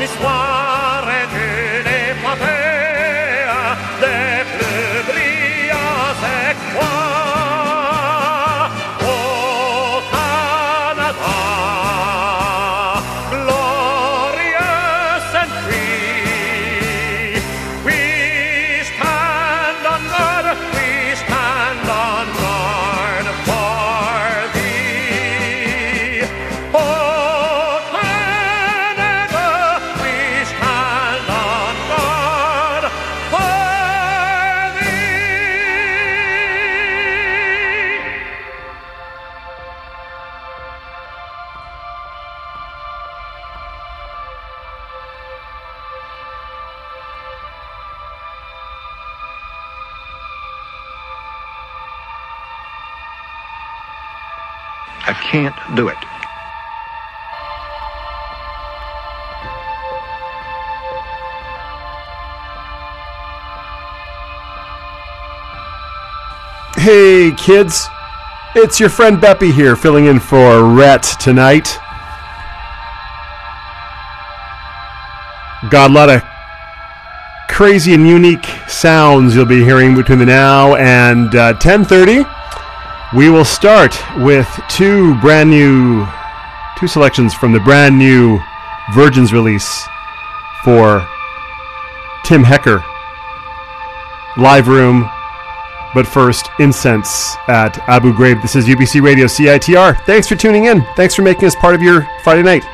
mi soirée d'une épopée des plus brillants exploits au Canada, glorious and free. We stand on guard, we stand on guard for thee. Oh, Canada, we stand on guard for thee. I can't do it. Hey kids, it's your friend Beppy here filling in for Rhett tonight. Got a lot of crazy and unique sounds you'll be hearing between the now and 10:30. We will start with two selections from the brand new Virgins release for Tim Hecker, Live Room. But first, Incense at Abu Ghraib. This is UBC Radio CITR. Thanks for tuning in. Thanks for making us part of your Friday night.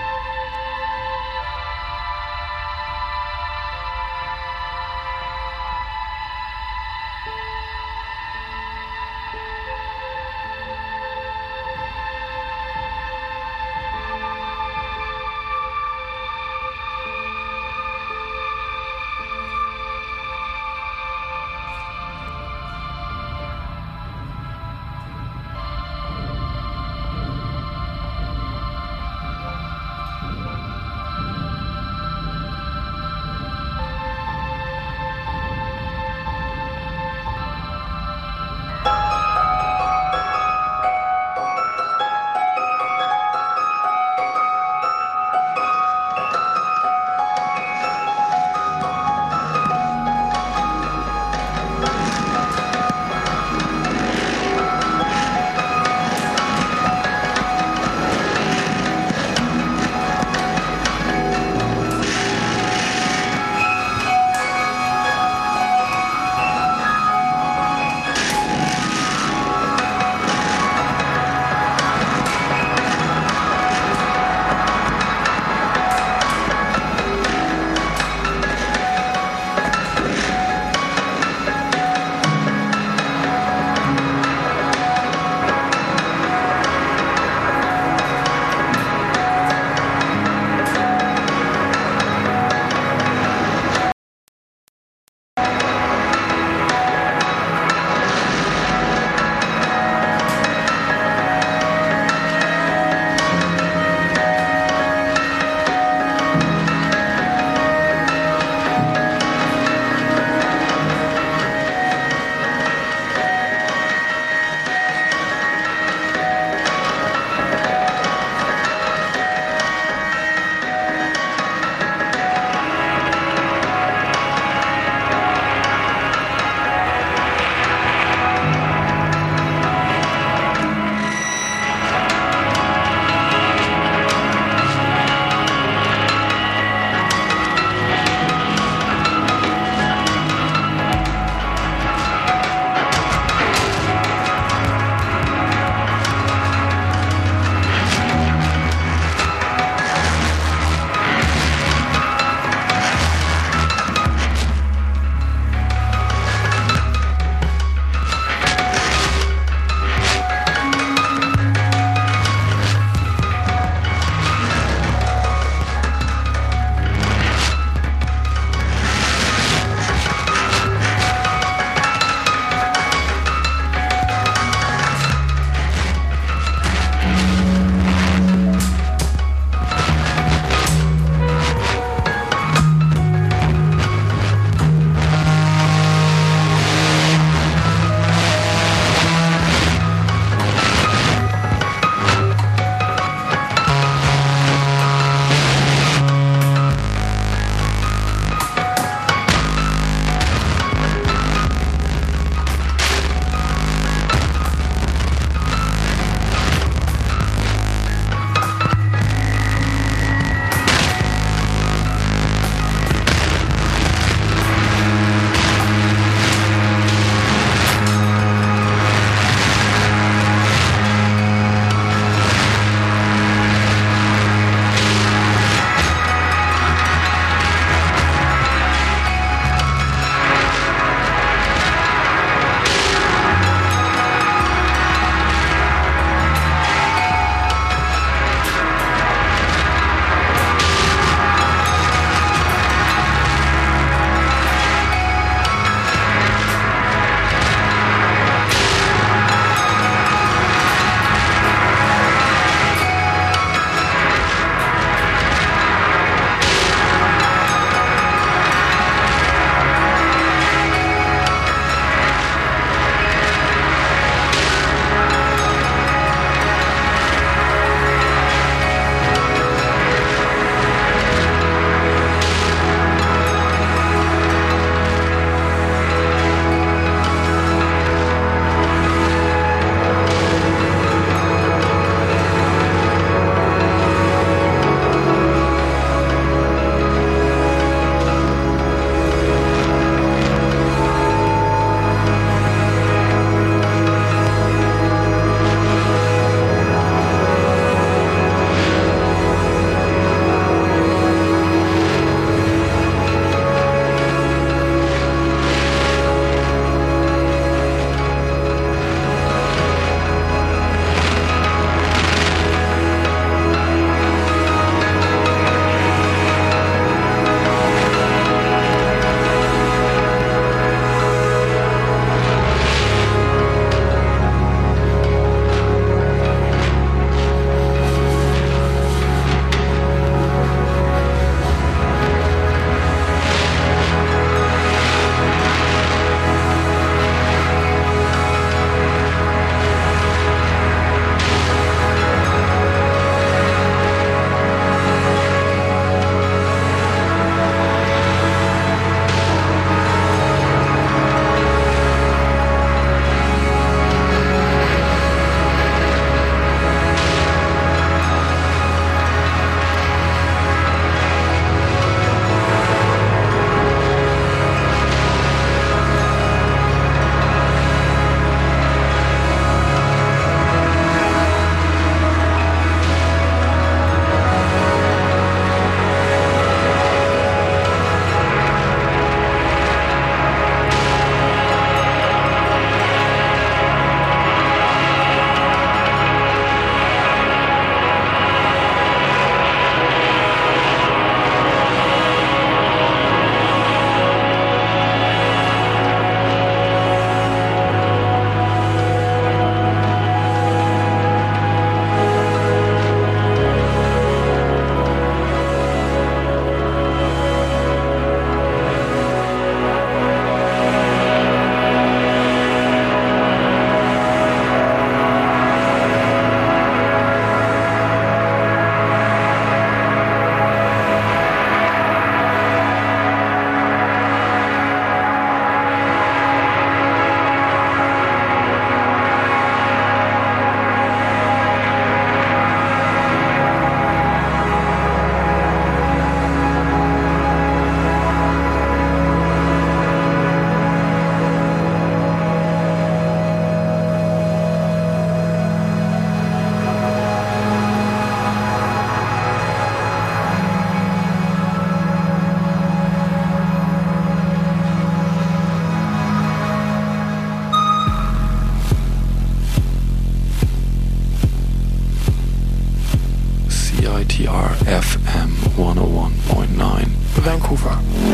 Vancouver.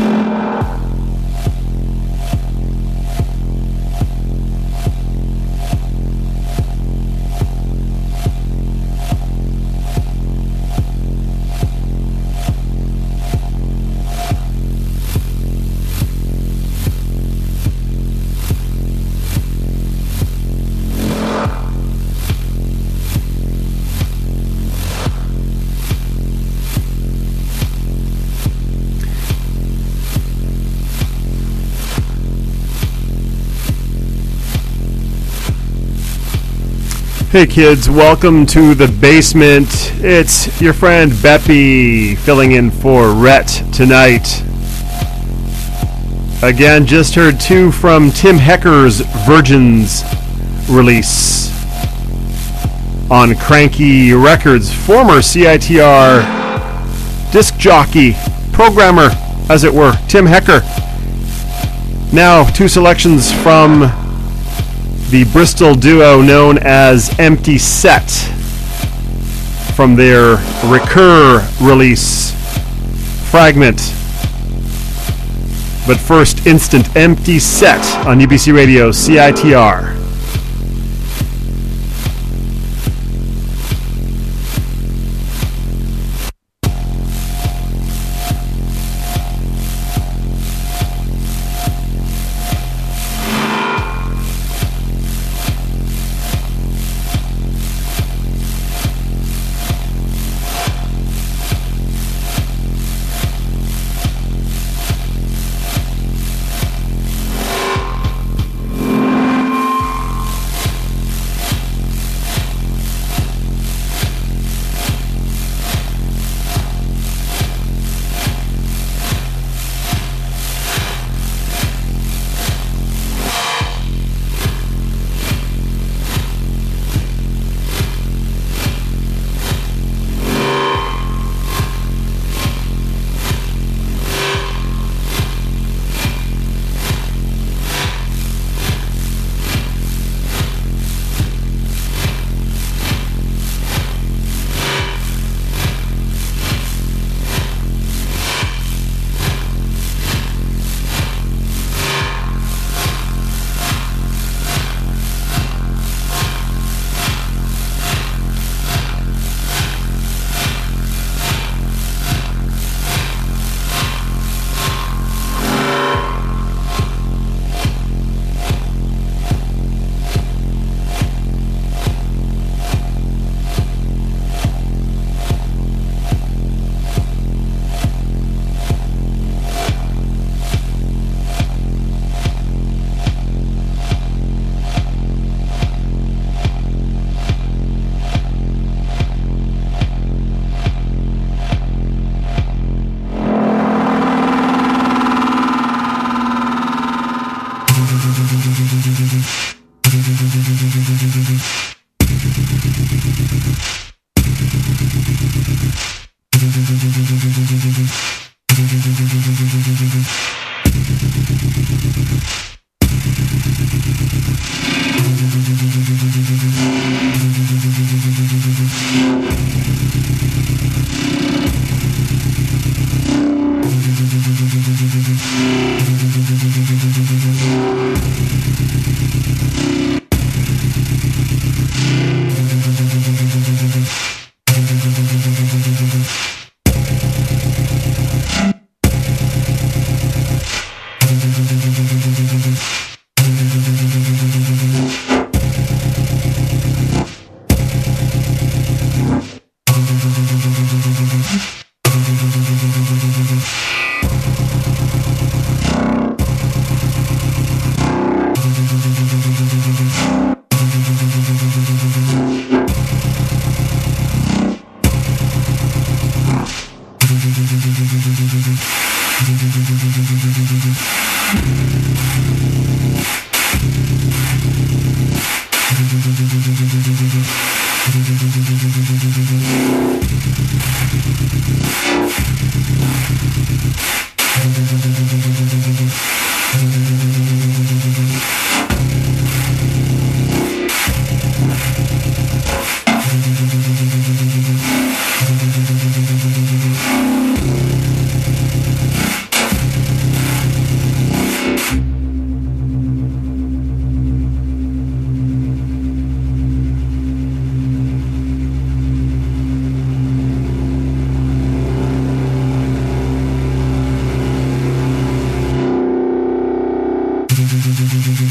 Hey kids, welcome to the basement. It's your friend Beppy filling in for Rhett tonight. Again, just heard two from Tim Hecker's Virgins release on Cranky Records. Former CITR disc jockey, programmer, as it were, Tim Hecker. Now, two selections from the Bristol duo known as Empty Set from their Recur release, Fragment. But first, Instant Empty Set on UBC Radio, CITR.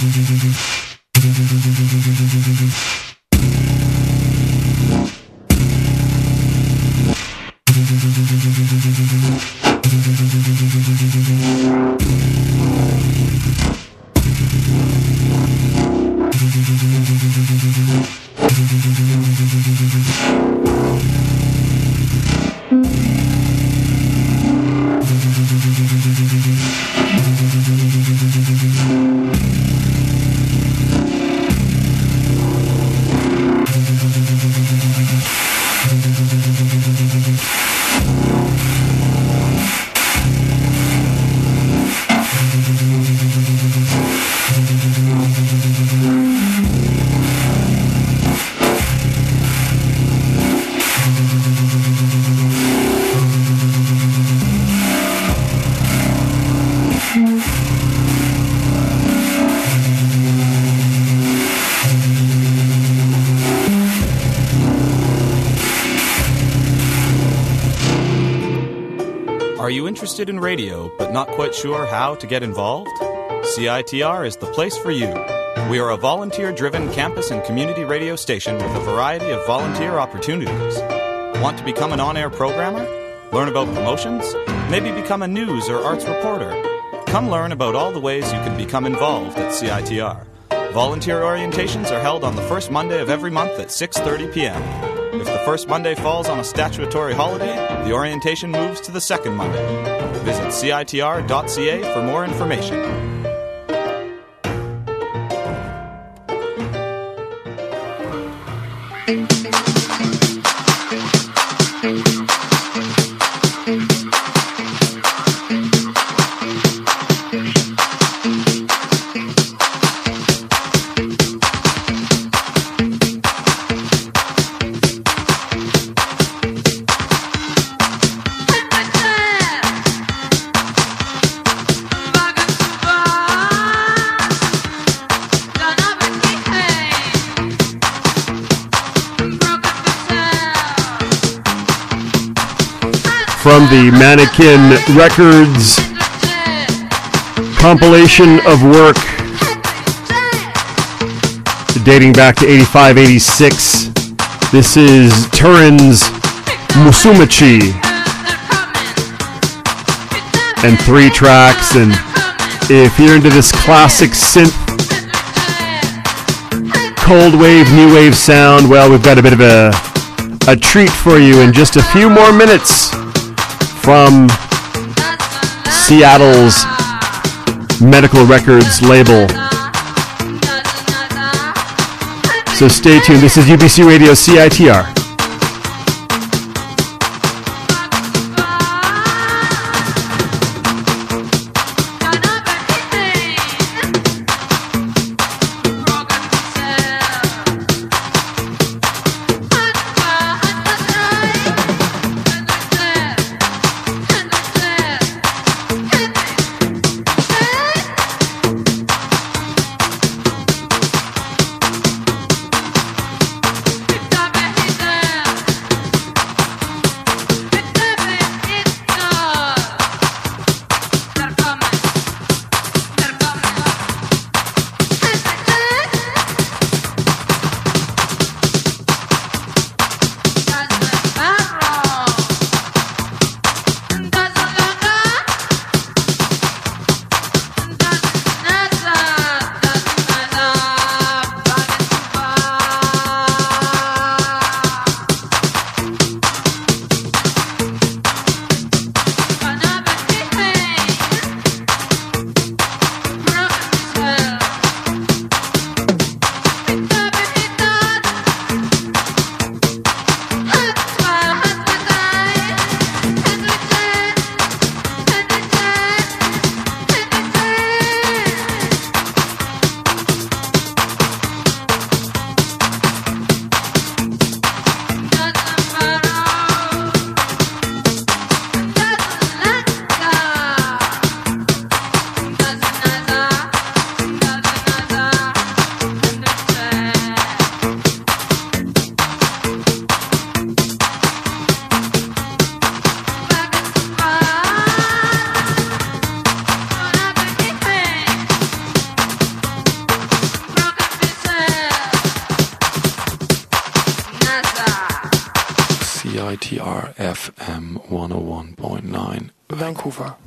Are you interested in radio but not quite sure how to get involved? CITR is the place for you. We are a volunteer-driven campus and community radio station with a variety of volunteer opportunities. Want to become an on-air programmer? Learn about promotions? Maybe become a news or arts reporter? Come learn about all the ways you can become involved at CITR. Volunteer orientations are held on the first Monday of every month at 6:30 p.m. If the first Monday falls on a statutory holiday, the orientation moves to the second Monday. Visit CITR.ca for more information. From the Mannequin Records compilation of work dating back to 85-86. This is Turin's Musumachi. And 3 tracks, and if you're into this classic synth cold wave, new wave sound, well, we've got a bit of a treat for you in just a few more minutes from Seattle's Medical Records label. So stay tuned. This is UBC Radio CITR. Stop it. CITR FM 101.9 Vancouver.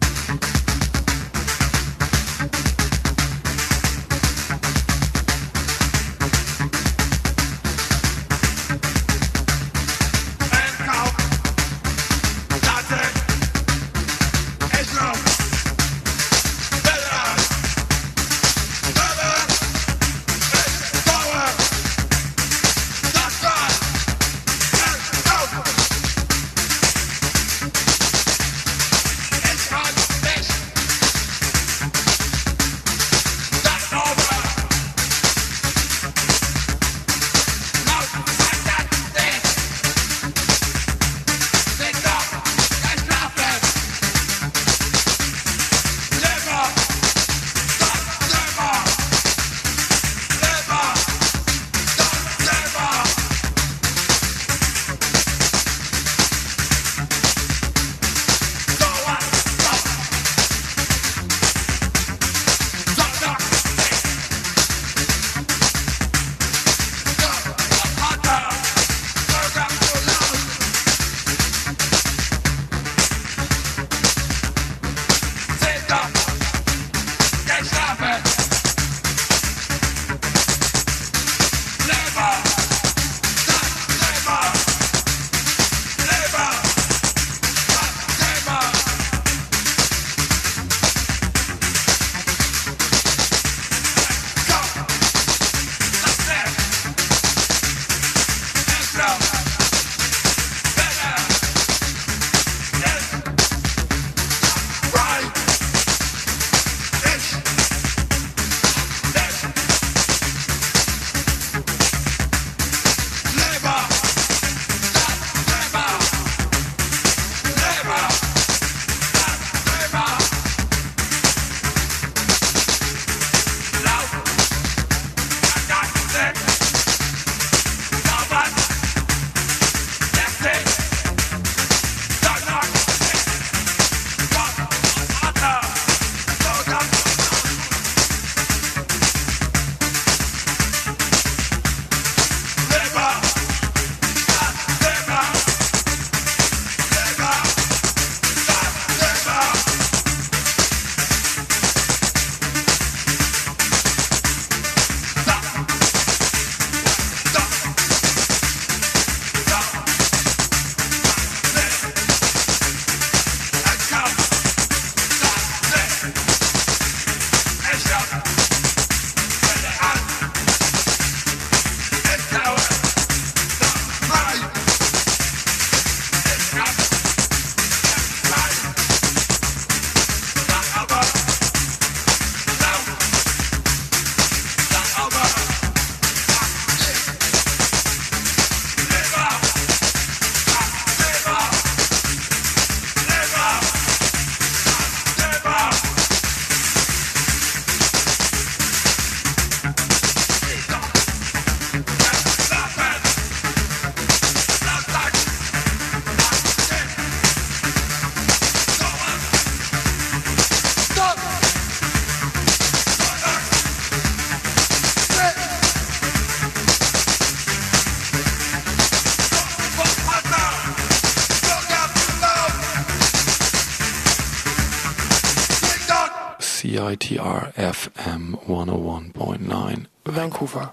CITR FM 101.9 Vancouver.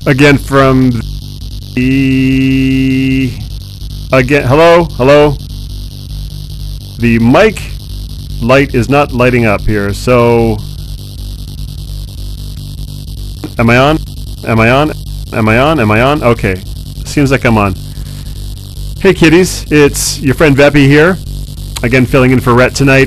Again from the... Again, hello? The mic light is not lighting up here, so... Am I on? Okay. Seems like I'm on. Hey kiddies, it's your friend Veppy here. Again, filling in for Rhett tonight.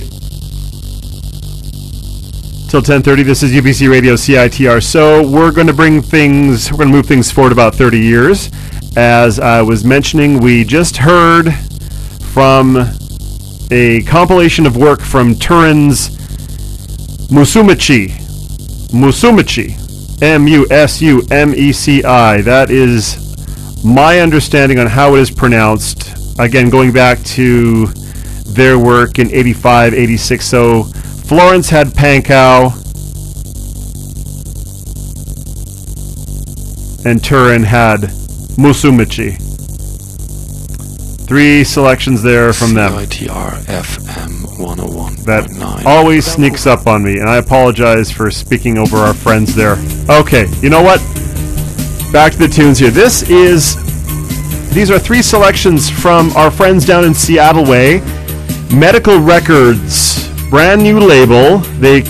Till 10:30, this is UBC Radio CITR. So we're going to move things forward about 30 years. As I was mentioning, we just heard from a compilation of work from Turin's Musumeci. Musumeci. That is my understanding on how it is pronounced. Again, going back to their work in 85, 86. So Florence had Pankow and Turin had Musumeci. 3 selections there from them. CITR FM 101.9. That always sneaks up on me, and I apologize for speaking over our friends there. Okay, you know what? Back to the tunes here. These are 3 selections from our friends down in Seattle Way. Medical Records, brand new label. They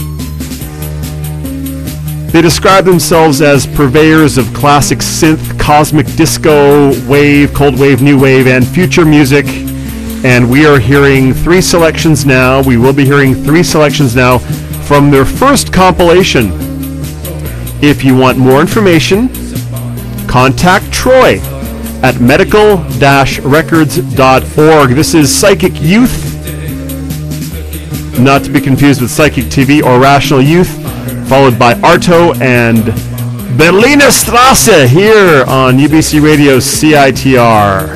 describe themselves as purveyors of classic synth, cosmic disco, wave, cold wave, new wave, and future music. And we are hearing 3 selections now. We will be hearing 3 selections now from their first compilation. If you want more information, contact Troy at medical-records.org. This is Psychic Youth, not to be confused with Psychic TV or Rational Youth, followed by Arto and Berliner Straße here on UBC Radio CITR.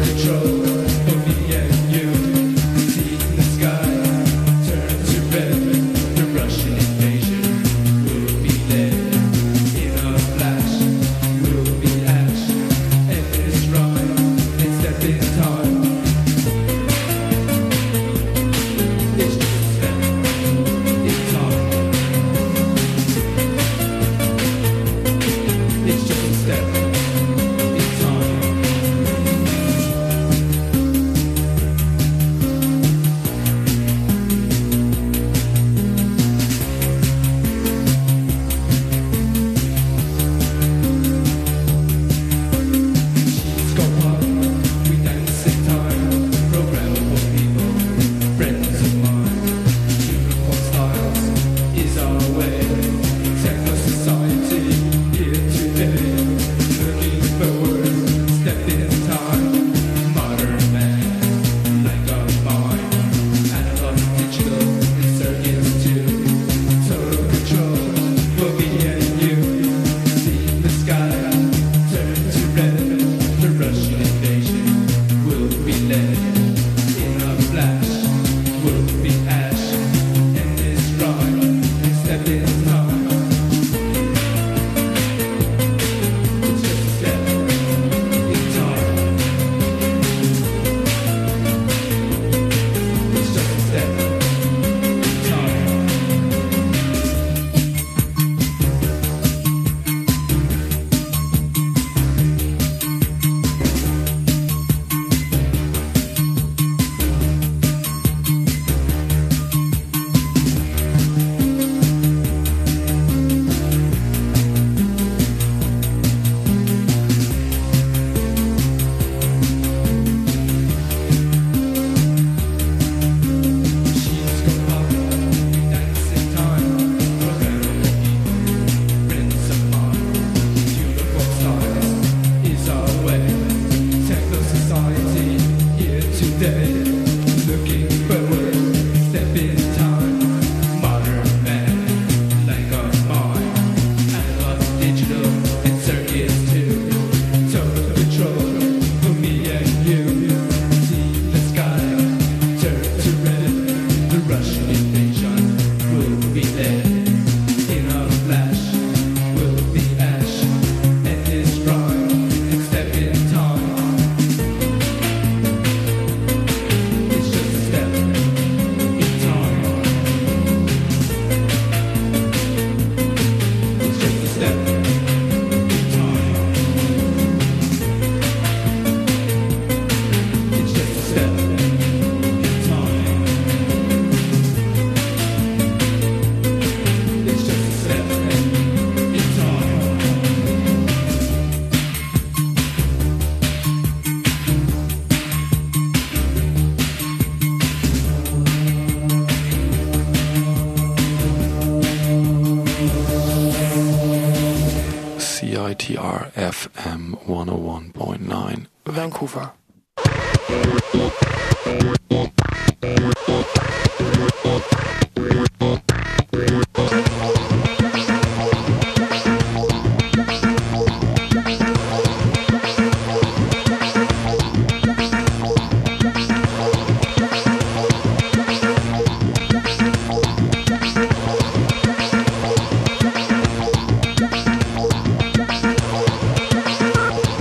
CITR FM 101.9 Vancouver.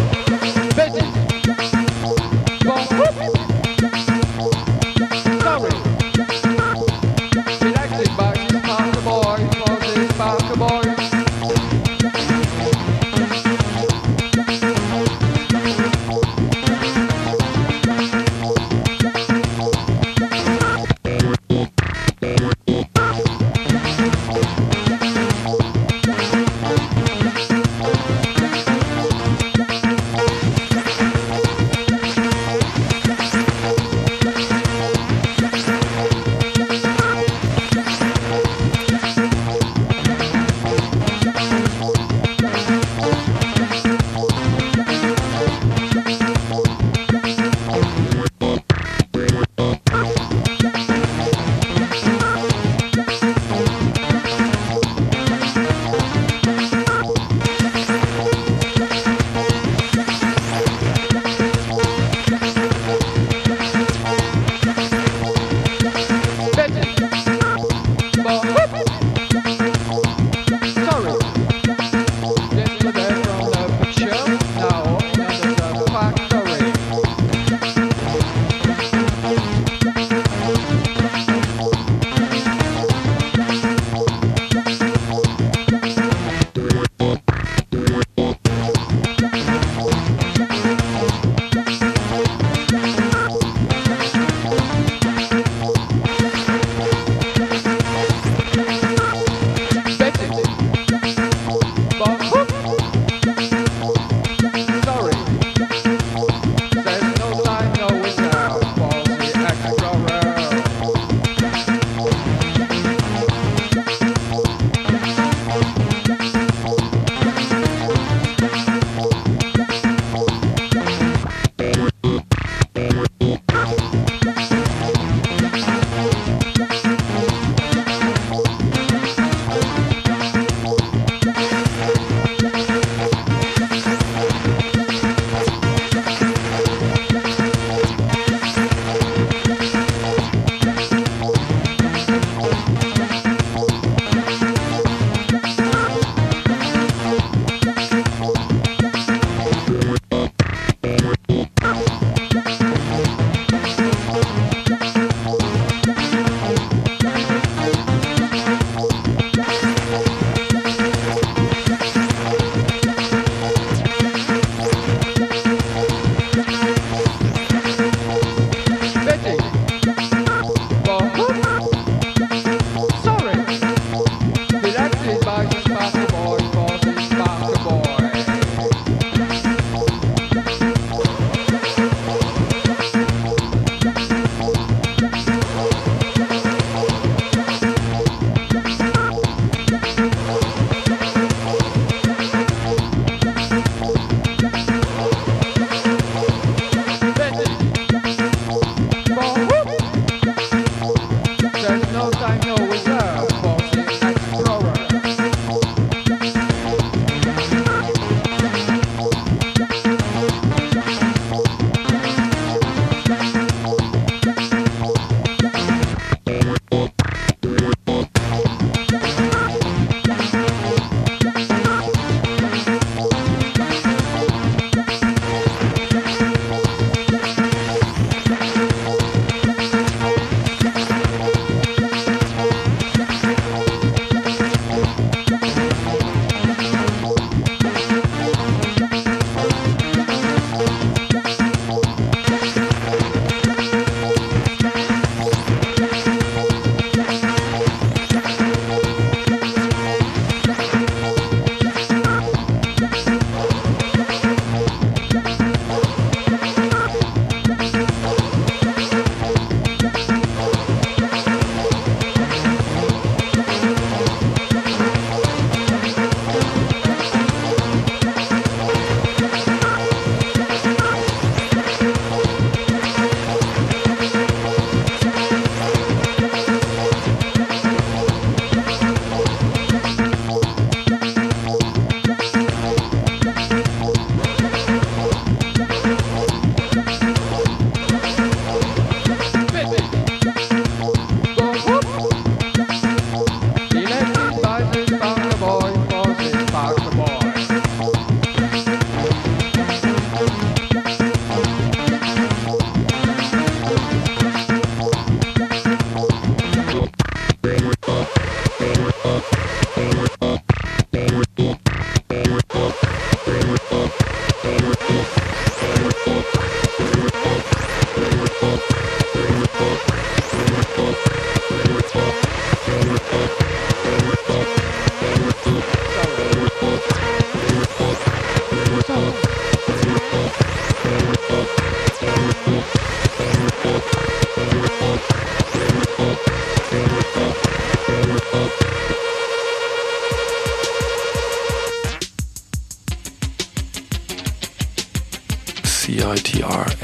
Sorry.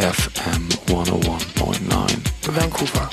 FM 101.9 Vancouver.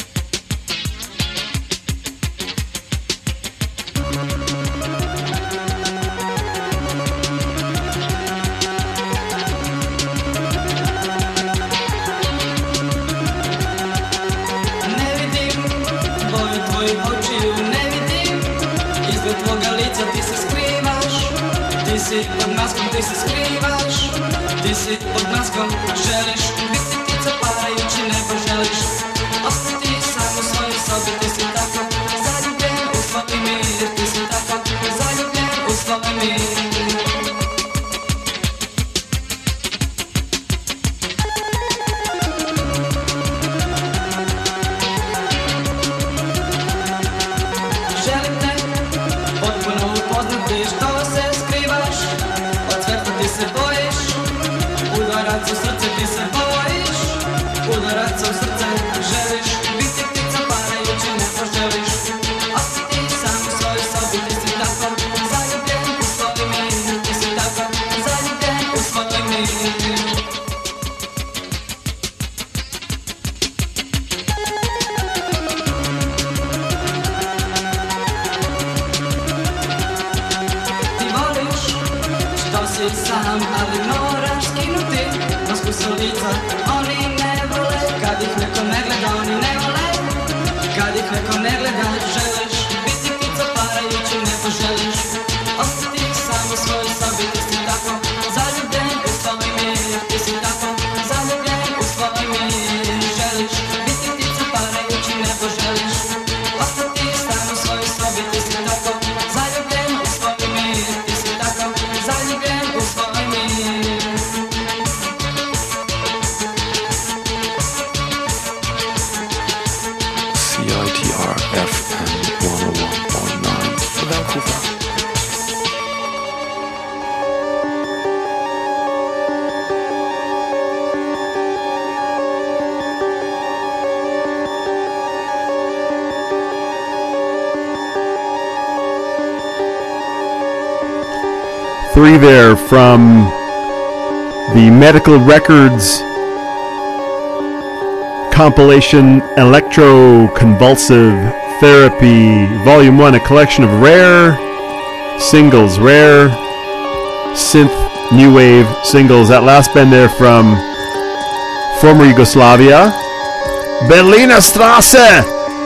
Pod maską ty się skrywasz, ty się pod maską żelisz, biti ti co padajući ne poželiš. Ostati sam u svojoj sobi, ti si tako zaljubljen u svoj mir, ti si tako zaljubljen u svoj mir. Želim te potpuno upoznati, što se skrivaš, od sveta ti se bojiš, udarac u srce ti se bojiš, udarac u srce želiš, biti ptica padajući ne poželiš. Ostati sam u svojoj sobi, ti si tako zaljubljen u svoj mir, ti si tako zaljubljen u svoj mir. Sam, ali moraš skinuti masku sa lica. Oni ne vole kad ih neko ne gleda, oni ne vole kad ih neko ne gleda. Želiš biti ptica parajući ne poželiš. Ostati sam u svojoj sobi, ti si tako zaljubljen u svoj mir, ti si tako zaljubljen u svoj mir. Želiš biti ptica parajući ne poželiš. Ostati sam u svojoj sobi, ti si tako zaljubljen u svoj mir, ti si tako zaljubljen u svoj mir. CITR FM 101.9 Vancouver. Three there from the Medical Records compilation Electroconvulsive Therapy Volume 1, a collection of rare singles, rare synth new wave singles. That last band there from former Yugoslavia, Berliner Straße.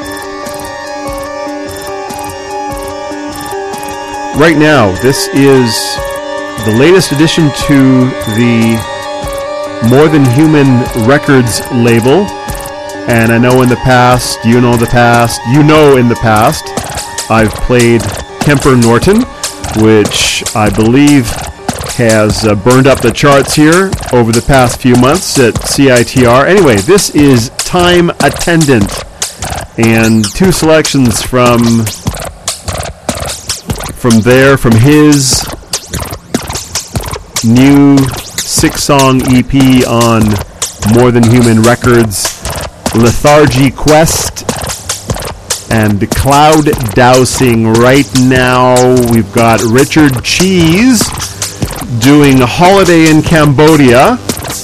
Right now, this is the latest addition to the More Than Human Records label. And I know in the past, you know in the past, I've played Kemper Norton, which I believe has burned up the charts here over the past few months at CITR. Anyway, this is Time Attendant, and two selections from his new 6-song EP on More Than Human Records, Lethargy Quest and Cloud Dowsing. Right now we've got Richard Cheese doing Holiday in Cambodia,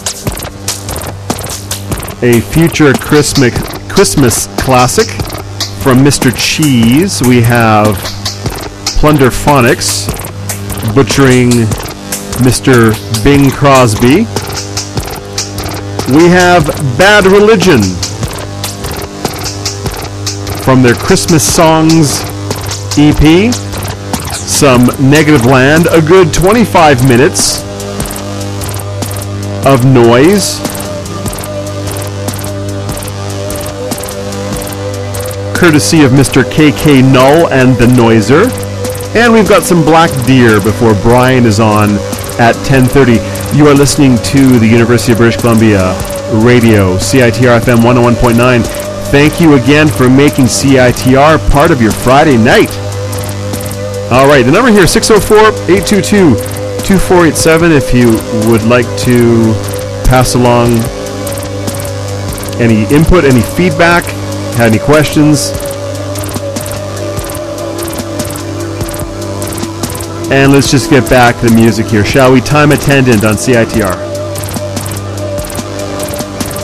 a future Christmas classic from Mr. Cheese. We have Plunder Phonics butchering Mr. Bing Crosby. We have Bad Religion from their Christmas Songs EP. Some Negative Land, a good 25 minutes of noise. Courtesy of Mr. KK Null and the Noiser. And we've got some Black Deer before Brian is on at 10:30. You are listening to the University of British Columbia Radio, CITR FM 101.9. Thank you again for making CITR part of your Friday night. All right, the number here, 604-822-2487, if you would like to pass along any input, any feedback, have any questions. And let's just get back to the music here, shall we? Time Attendant on CITR.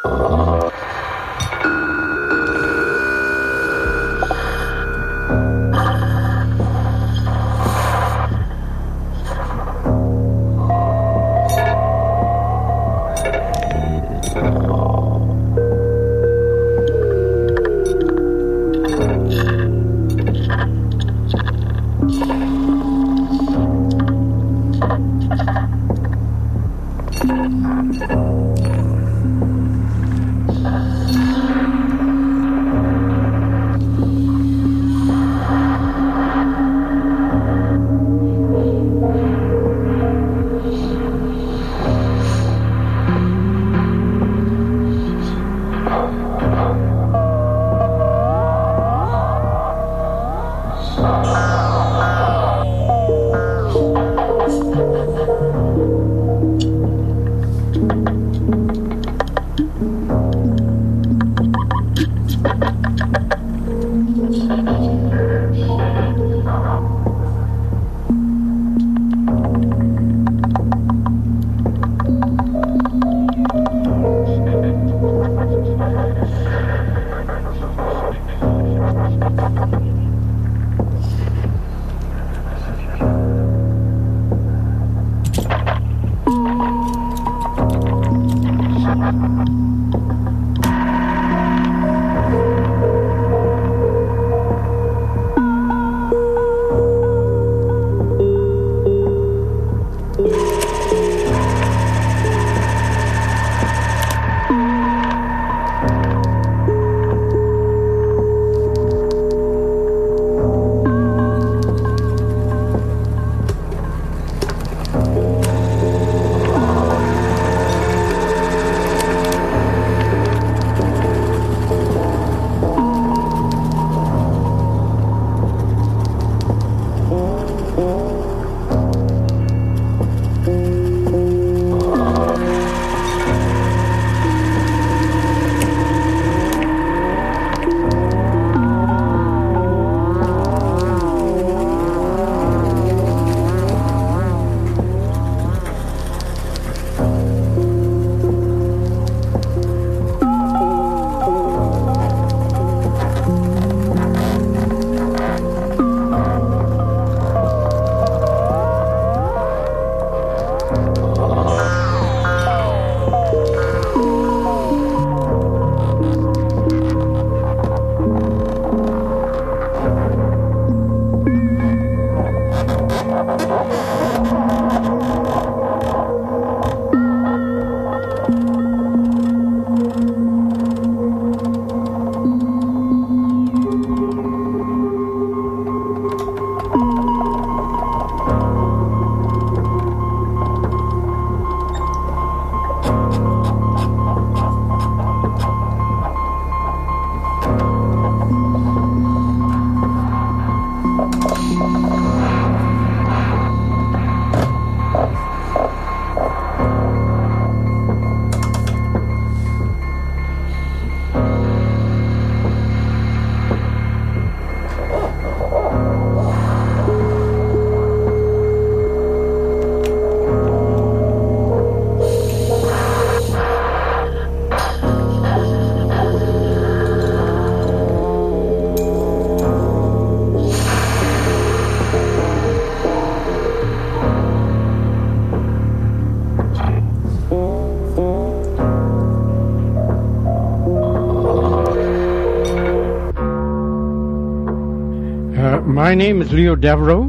My name is Leo Devereaux,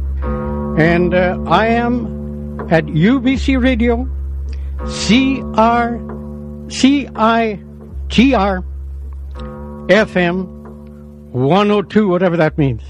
and I am at UBC Radio, CITR FM 102, whatever that means.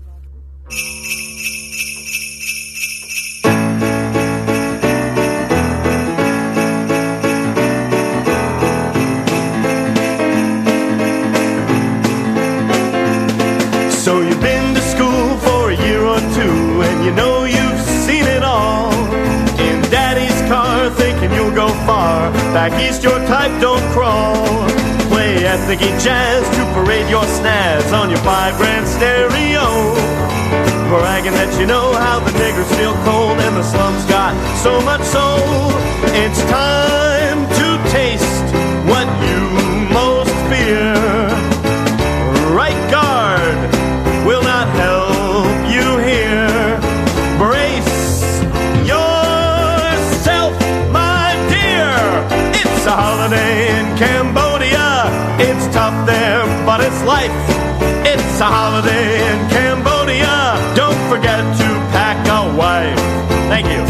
So you've been to school for a year or two, and you know you've seen it all. In Daddy's car, thinking you'll go far. Back east, your type don't crawl. Play ethnic jazz to parade your snaz on your $5,000 stereo. Bragging that you know how the niggers feel cold and the slums got so much soul. It's time to taste what holiday in Cambodia. It's tough there, but it's life. It's a holiday in Cambodia. Don't forget to pack a wife. Thank you.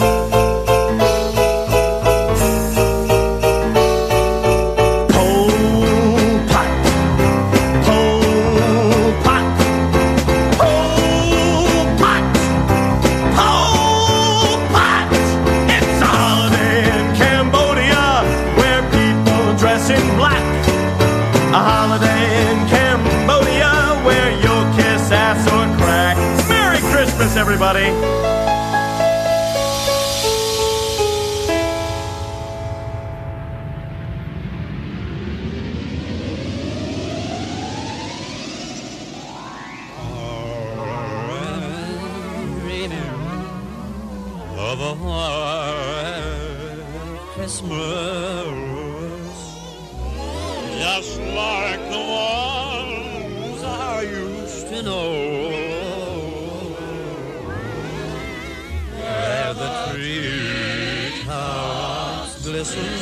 Everybody. Of a white Christmas, just like the ones I used to know. Listen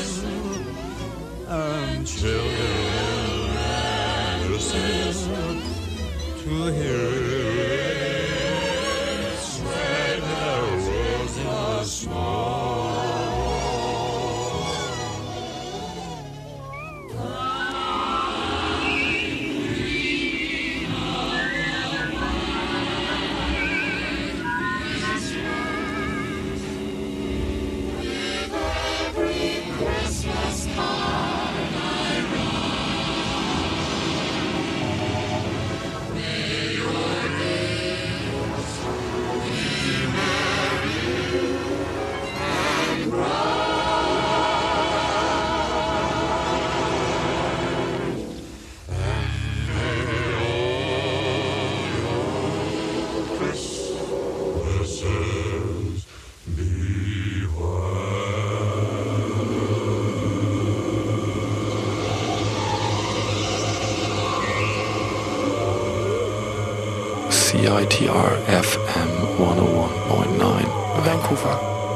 and children listen to hear red arrows in the snow. CITR FM 101.9 Vancouver.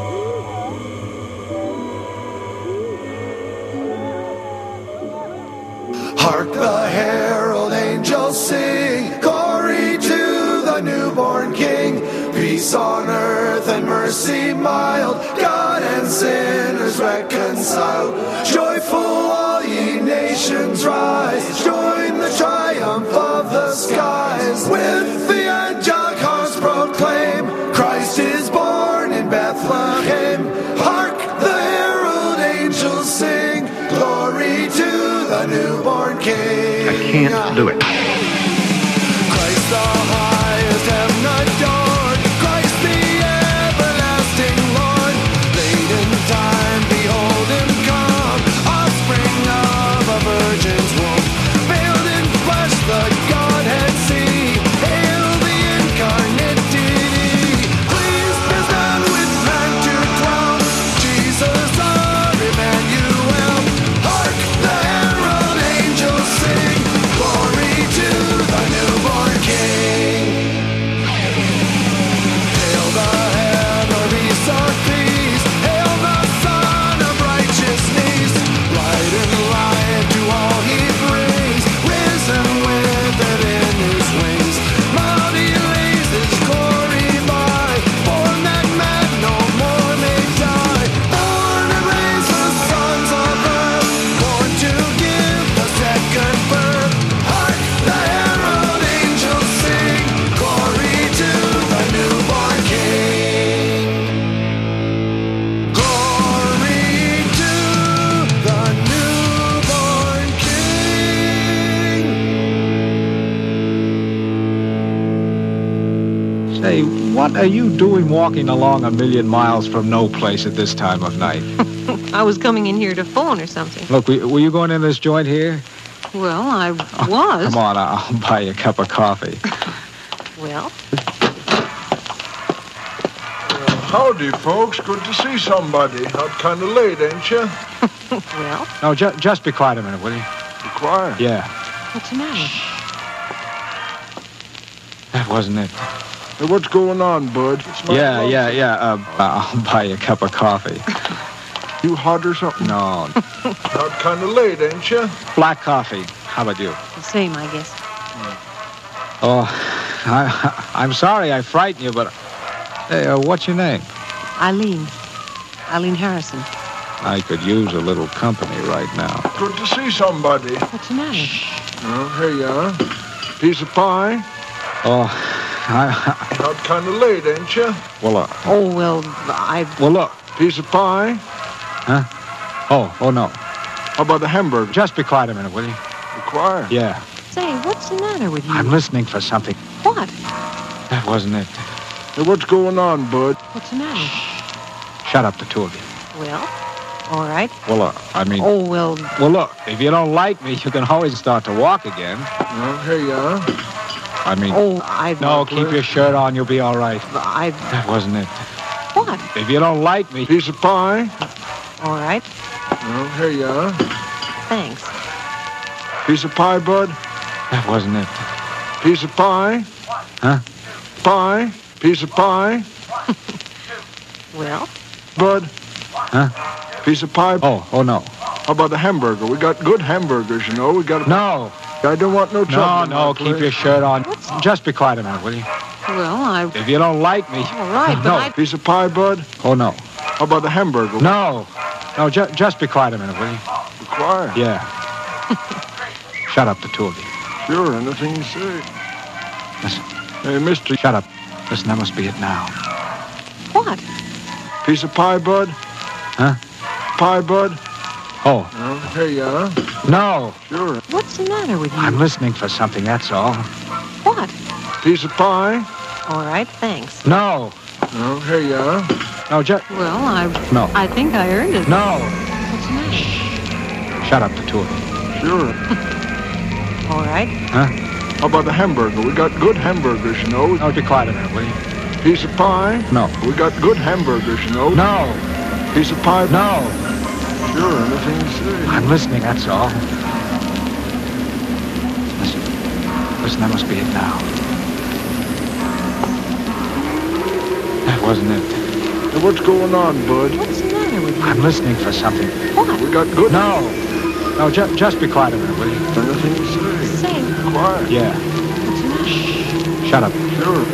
Hark the herald angels sing, glory to the newborn King. Peace on earth and mercy mild, God and sinners reconciled. Joyful all ye nations rise, join the triumph of the skies. With the angelic harps proclaim, Christ is born in Bethlehem. Hark the herald angels sing, glory to the newborn King. I can't do it. Christ the highest heaven adored, Christ the everlasting Lord. Late in time, behold him come, offspring of a virgin's womb. Veiled in flesh, the Godhead see, hail the incarnate deity. Pleased is man with man to dwell, Jesus our Emmanuel. Hark the herald angels sing, glory to the newborn King. Hail the head of Esau peace, hail the Son of righteousness. Light and light to all he brings, risen with it in his wings. Mount he lays his glory by, born that man no more may die. Born and raised the sons of earth, born to give the second birth. Hark the herald angels sing, glory to the newborn King. Glory to the newborn King. Say, what are you doing walking along a million miles from no place at this time of night? I was coming in here to phone or something. Look, were you going in this joint here? Well, I was. Come on, I'll buy you a cup of coffee. Well, Howdy, folks. Good to see somebody. Out kind of late, ain't you? well, No, just be quiet a minute, will you? Be quiet. Yeah, what's the matter? that wasn't it. Hey, what's going on, bud? It's my Yeah, love. I'll buy you a cup of coffee. You hot or something? No. Out kind of late, ain't you? Black coffee. How about you? The same, I guess. Oh, I'm sorry I frightened you, but... Hey, what's your name? Eileen. Eileen Harrison. I could use a little company right now. Good to see somebody. What's the matter? Oh, here you are. Piece of pie? Oh, Out kind of late, ain't you? Well, Oh, well, Well, look. Piece of pie? Huh? Oh, no. How about the hamburger? Just be quiet a minute, will you? The choir? Yeah. Say, what's the matter with you? I'm listening for something. What? That wasn't it. Hey, what's going on, bud? What's the matter? Shut up, the two of you. Well, all right. Well, I mean... Oh, well... Well, look, if you don't like me, you can always start to walk again. Oh, here you are. I mean... Oh, No, keep your shirt on. You'll be all right. That wasn't it. What? If you don't like me... Piece of pie? All right. Oh, here you are. Thanks. Piece of pie, bud? That wasn't it. Piece of pie? Huh? Pie? Piece of pie? Well? Bud? Huh? Piece of pie? Oh, no. How about the hamburger? We got good hamburgers, you know. We got... No. I don't want no trouble. No, keep your shirt on. Just be quiet a minute, will you? Well, If you don't like me... All right, but No. Piece of pie, bud? Oh, no. How about the hamburger? No, just be quiet a minute, will you? The choir? Yeah. Shut up, the two of you. Sure, anything you say. Listen. Hey, mister. Shut up. Listen, that must be it now. What? Piece of pie, bud? Huh? Pie, bud? Oh. Oh, here you are. No. Sure. What's the matter with you? I'm listening for something, that's all. What? Piece of pie? All right, thanks. No. Oh, here you are. No, just... Well, No. I think I earned it. No. What's the matter? Shut up, the two of you. Sure. All right. Huh? How about the hamburger? We got good hamburgers, you know. No, be quiet a minute, will you? Piece of pie? No. We got good hamburgers, you know. No. Piece of pie? No. Sure, anything you say. I'm listening, that's all. Listen, that must be it now. That wasn't it. Hey, what's going on, bud? What's the matter with you? I'm listening for something. What? We got good... No, just be quiet a minute, will you? Anything you say. Say, Quiet. Yeah. what's the matter? Shut up. Sure.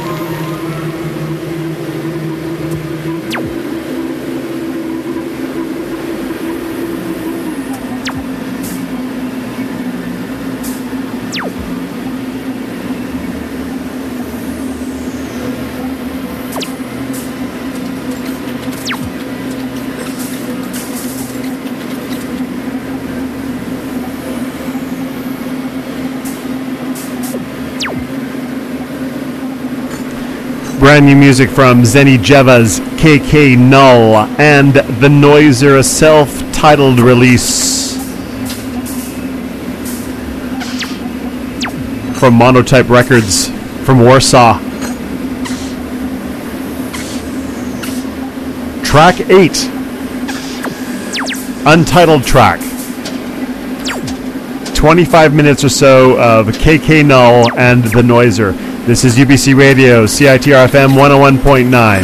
Brand new music from Zenny Jeva's KK Null and The Noiser, a self-titled release from Monotype Records from Warsaw. Track 8, untitled track. 25 minutes or so of KK Null and The Noiser. This is UBC Radio, CITR FM 101.9.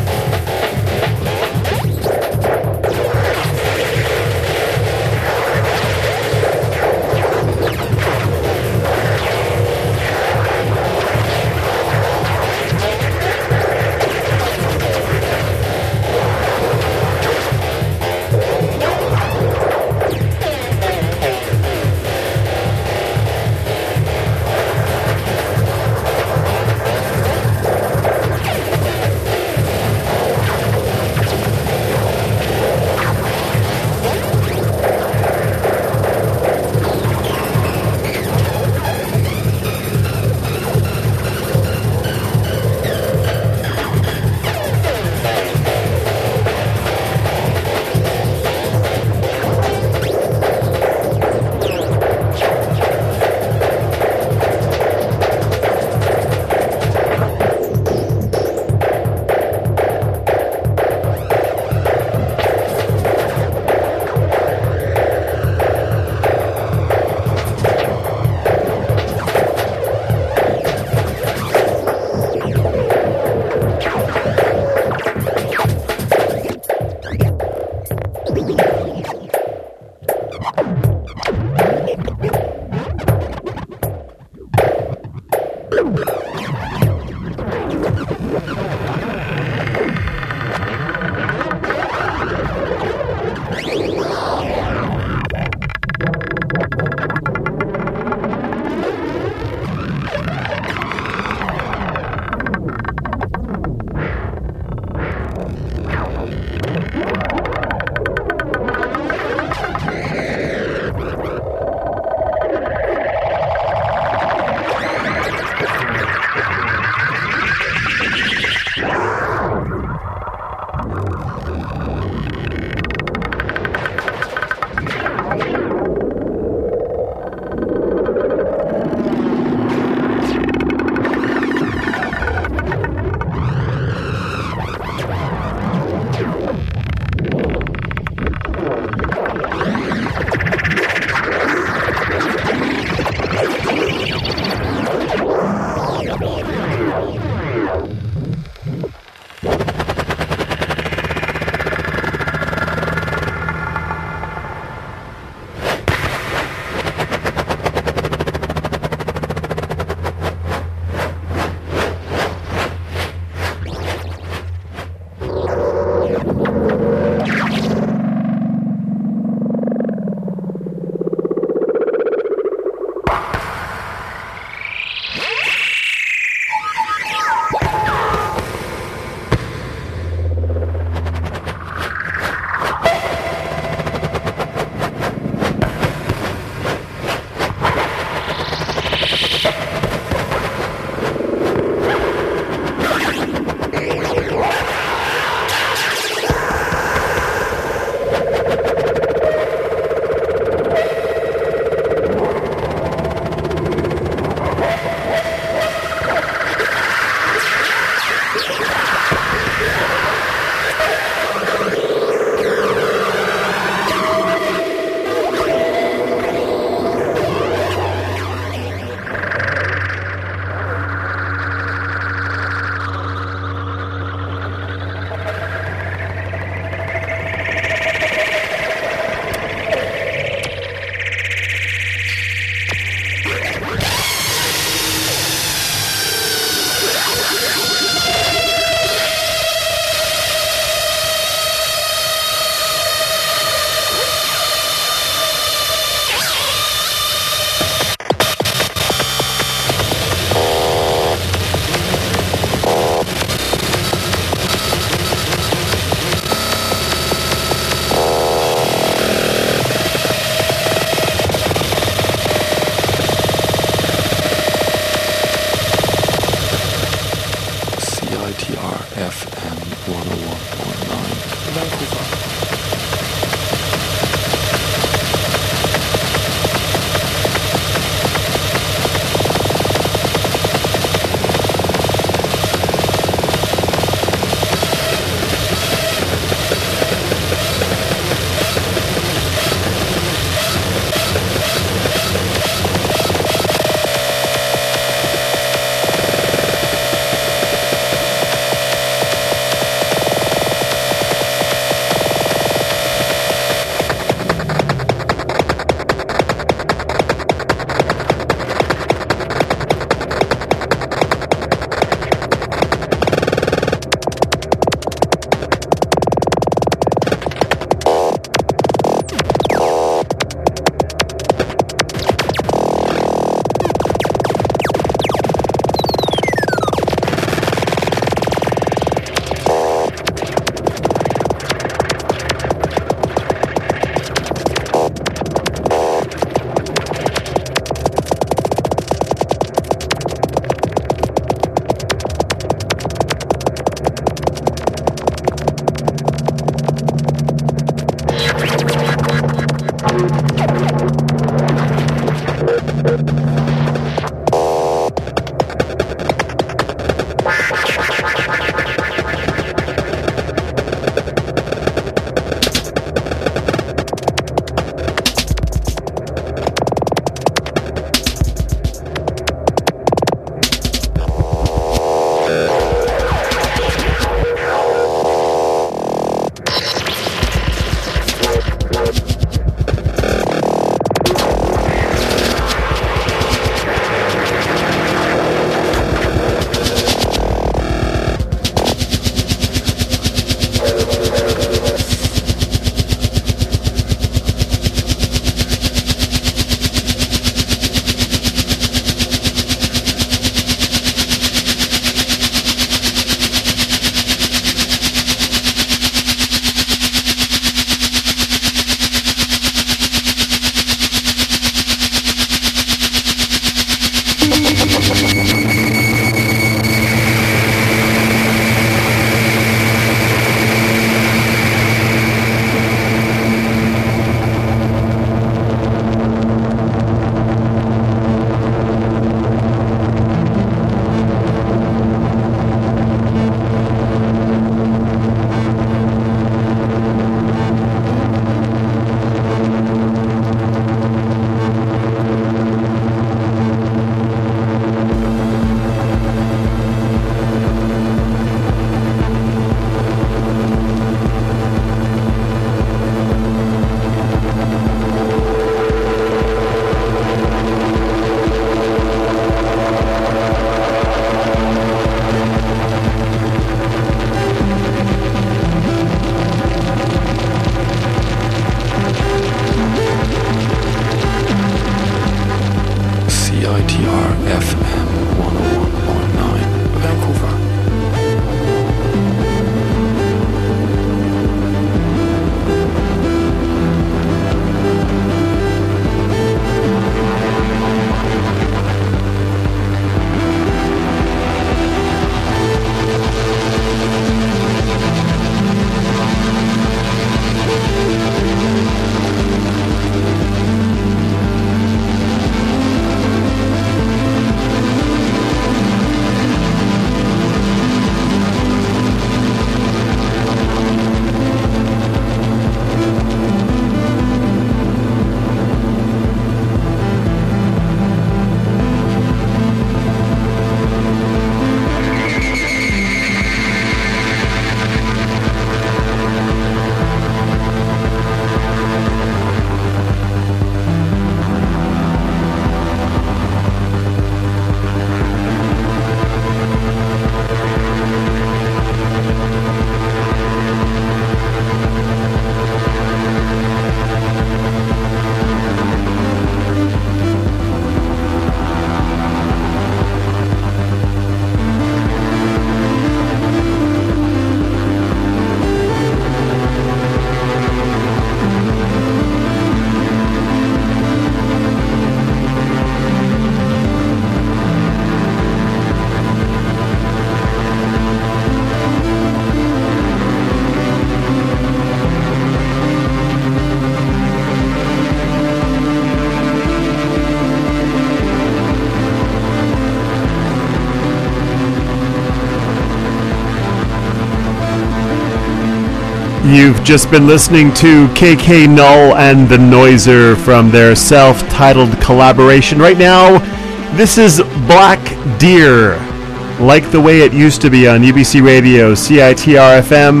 You've just been listening to KK Null and the Noiser from their self-titled collaboration. Right now, this is Black Deer, like the way it used to be on UBC Radio, CITR FM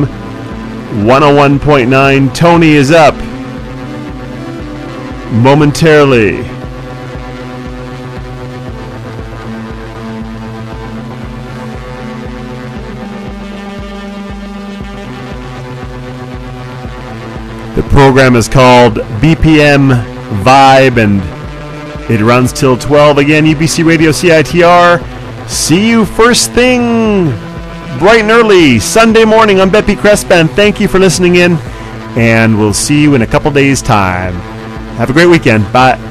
101.9. Tony is up momentarily. The program is called BPM Vibe, and it runs till 12. Again, UBC Radio CITR. See you first thing, bright and early, Sunday morning on Beppy Crestband. Thank you for listening in, and we'll see you in a couple days' time. Have a great weekend. Bye.